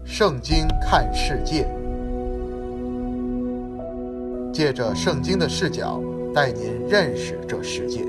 圣经看世界，借着圣经的视角，带您认识这世界。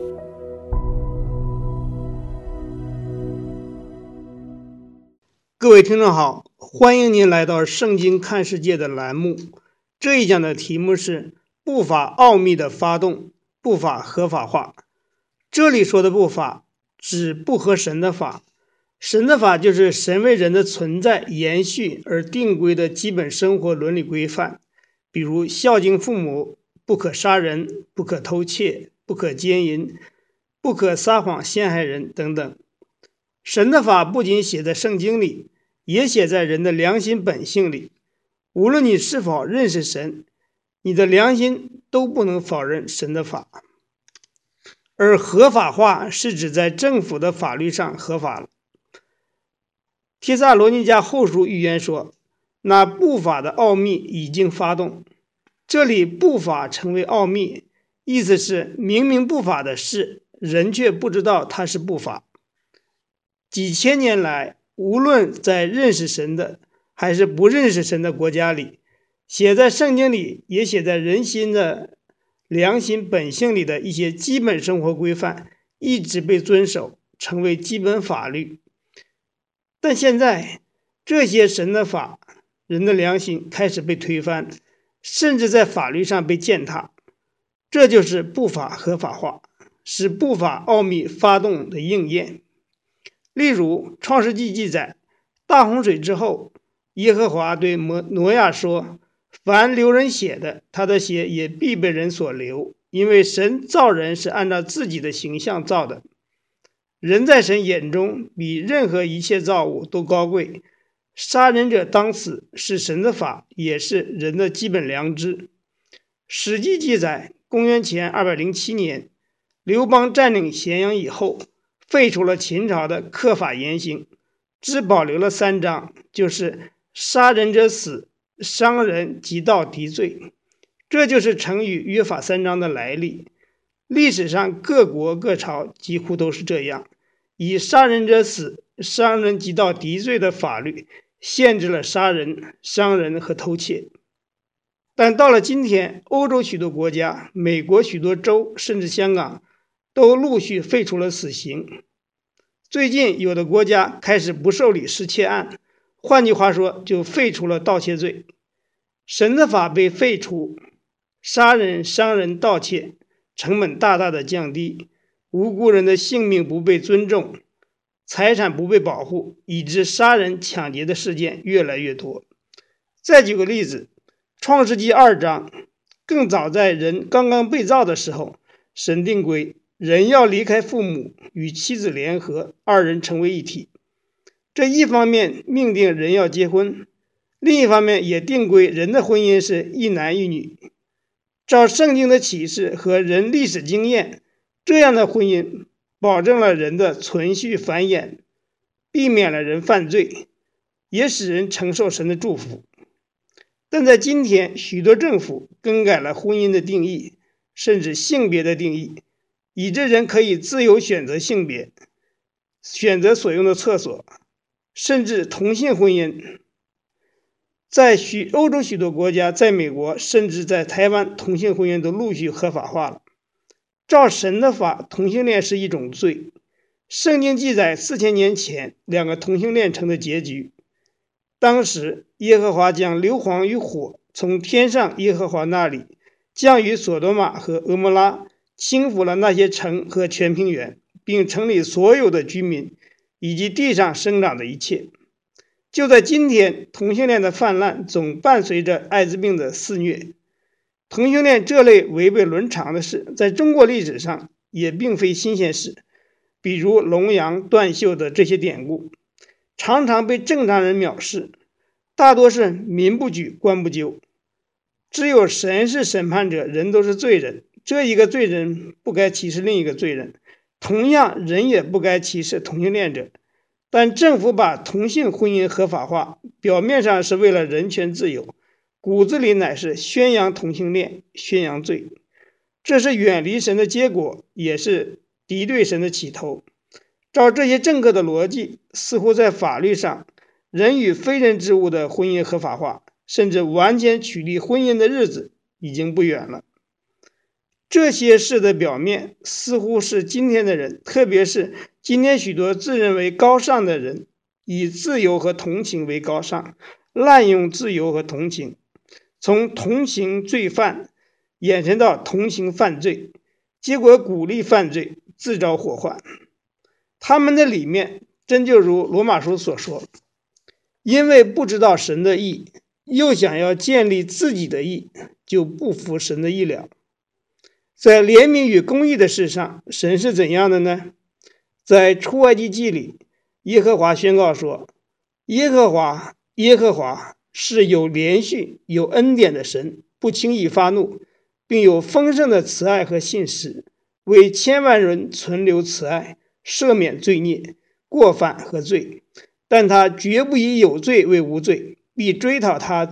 各位听众好，欢迎您来到圣经看世界的栏目。这一讲的题目是不法奥秘的发动，不法合法化。这里说的不法指不合神的法，神的法就是神为人的存在延续而定规的基本生活伦理规范，比如孝敬父母，不可杀人，不可偷窃，不可奸淫，不可撒谎陷害人等等。神的法不仅写在圣经里，也写在人的良心本性里。无论你是否认识神，你的良心都不能否认神的法。而合法化是指在政府的法律上合法了。帖撒罗尼迦后书预言说，那不法的奥秘已经发动。这里不法成为奥秘，意思是明明不法的事，人却不知道它是不法。几千年来，无论在认识神的还是不认识神的国家里，写在圣经里也写在人心的良心本性里的一些基本生活规范一直被遵守，成为基本法律。但现在这些神的法，人的良心开始被推翻，甚至在法律上被践踏。这就是不法合法化，使不法奥秘发动的应验。例如创世纪记载，大洪水之后，耶和华对挪亚说，凡流人血的，他的血也必被人所流，因为神造人是按照自己的形象造的。人在神眼中比任何一切造物都高贵，杀人者当死是神的法，也是人的基本良知。史记记载，公元前207年，刘邦占领咸阳以后，废除了秦朝的克法严刑，只保留了3章，就是杀人者死，伤人及到敌罪。这就是成语约法3章的来历。历史上各国各朝几乎都是这样，以杀人者死，伤人及到敌罪的法律限制了杀人、伤人和偷窃。但到了今天，欧洲许多国家、美国许多州，甚至香港都陆续废除了死刑。最近有的国家开始不受理失窃案，换句话说，就废除了盗窃罪。神的法被废除，杀人、伤人、盗窃成本大大的降低，无辜人的性命不被尊重，财产不被保护，以致杀人抢劫的事件越来越多。再举个例子，创世纪2章，更早在人刚刚被造的时候，神定规人要离开父母，与妻子联合，二人成为一体。这一方面命定人要结婚，另一方面也定规人的婚姻是一男一女。照圣经的启示和人历史经验，这样的婚姻保证了人的存续繁衍，避免了人犯罪，也使人承受神的祝福。但在今天，许多政府更改了婚姻的定义，甚至性别的定义，以致人可以自由选择性别，选择所用的厕所，甚至同性婚姻。在欧洲许多国家，在美国，甚至在台湾，同性婚姻都陆续合法化了。照神的法，同性恋是一种罪。圣经记载4000年前2个同性恋成的结局。当时耶和华将硫磺与火从天上耶和华那里降于索多玛和俄摩拉，倾覆了那些城和全平原，并城里所有的居民，以及地上生长的一切。就在今天，同性恋的泛滥总伴随着艾滋病的肆虐。同性恋这类违背伦常的事，在中国历史上也并非新鲜事，比如龙阳、断袖的这些典故，常常被正常人藐视，大多是民不举，官不究。只有神是审判者，人都是罪人，这一个罪人不该歧视另一个罪人，同样人也不该歧视同性恋者。但政府把同性婚姻合法化，表面上是为了人权自由，骨子里乃是宣扬同性恋，宣扬罪。这是远离神的结果，也是敌对神的起头。照这些政客的逻辑，似乎在法律上人与非人之物的婚姻合法化，甚至完全取缔婚姻的日子已经不远了。这些事的表面似乎是今天的人，特别是今天许多自认为高尚的人，以自由和同情为高尚，滥用自由和同情，从同情罪犯延伸到同情犯罪，结果鼓励犯罪，自招祸患。他们的里面真就如罗马书所说，因为不知道神的义，又想要建立自己的义，就不服神的义了。在怜悯与公义的事上，神是怎样的呢？在出埃及记里，耶和华宣告说，耶和华是有连续有恩典的神，不轻易发怒，并有丰盛的慈爱和信实，为千万人存留慈爱，赦免罪孽过犯和罪，但他绝不以有罪为无罪，必追讨他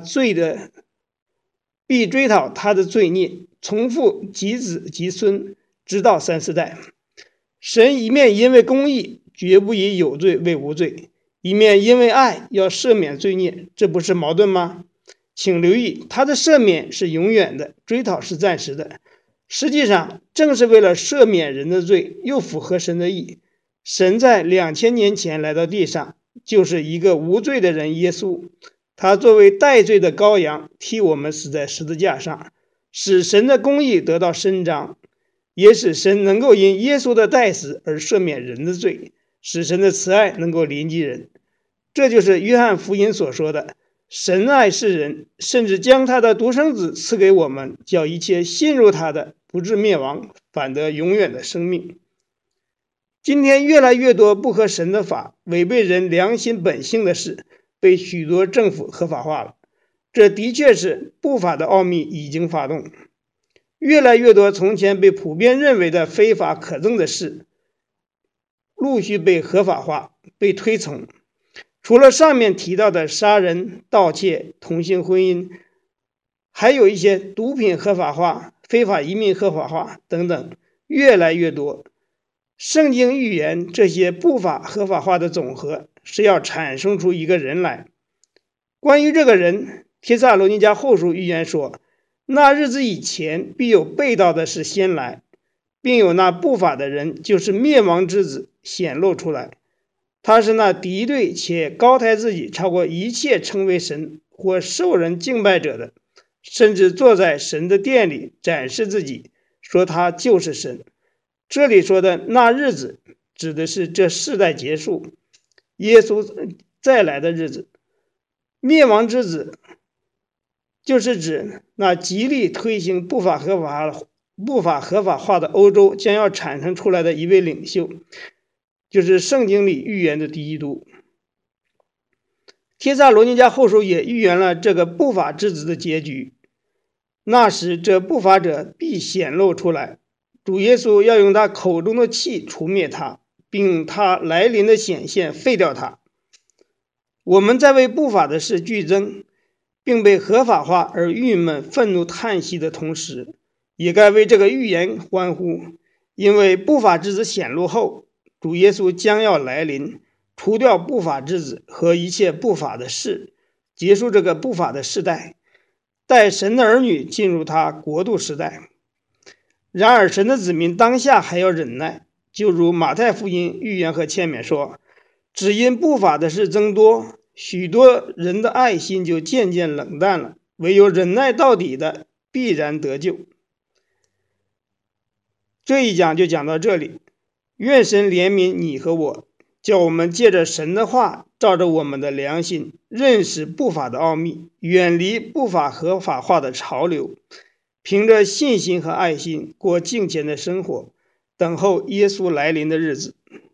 的罪孽，重复及子及孙，直到3、4代。神一面因为公义绝不以有罪为无罪，一面因为爱要赦免罪孽，这不是矛盾吗？请留意，他的赦免是永远的，追讨是暂时的。实际上正是为了赦免人的罪，又符合神的意，神在2000年前来到地上，就是一个无罪的人耶稣，他作为代罪的羔羊，替我们死在十字架上，使神的公义得到伸张，也使神能够因耶稣的代死而赦免人的罪，使神的慈爱能够临及人。这就是约翰福音所说的，神爱世人，甚至将他的独生子赐给我们，叫一切信入他的不至灭亡，反得永远的生命。今天越来越多不合神的法，违背人良心本性的事，被许多政府合法化了。这的确是不法的奥秘已经发动，越来越多从前被普遍认为的非法可憎的事，陆续被合法化，被推崇。除了上面提到的杀人、盗窃、同性婚姻，还有一些毒品合法化、非法移民合法化等等，越来越多。圣经预言这些不法合法化的总和，是要产生出一个人来。关于这个人，帖撒罗尼迦后书预言说，那日子以前必有背道的事先来，并有那不法的人，就是灭亡之子显露出来。他是那敌对且高抬自己超过一切称为神或受人敬拜者的，甚至坐在神的殿里展示自己，说他就是神。这里说的那日子指的是这世代结束，耶稣再来的日子。灭亡之子就是指那极力推行不法合法化的欧洲将要产生出来的一位领袖，就是圣经里预言的第一督。帖撒罗尼迦后书也预言了这个不法之子的结局，那时这不法者必显露出来，主耶稣要用他口中的气除灭他，并用他来临的显现废掉他。我们在为不法的事剧增，并被合法化而郁闷、愤怒、叹息的同时，也该为这个预言欢呼，因为不法之子显露后，主耶稣将要来临，除掉不法之子和一切不法的事，结束这个不法的时代，带神的儿女进入他国度时代。然而神的子民当下还要忍耐，就如马太福音预言和劝勉说，只因不法的事增多，许多人的爱心就渐渐冷淡了，唯有忍耐到底的必然得救。这一讲就讲到这里，愿神怜悯你和我，叫我们借着神的话，照着我们的良心，认识不法的奥秘，远离不法合法化的潮流，凭着信心和爱心过敬虔的生活，等候耶稣来临的日子。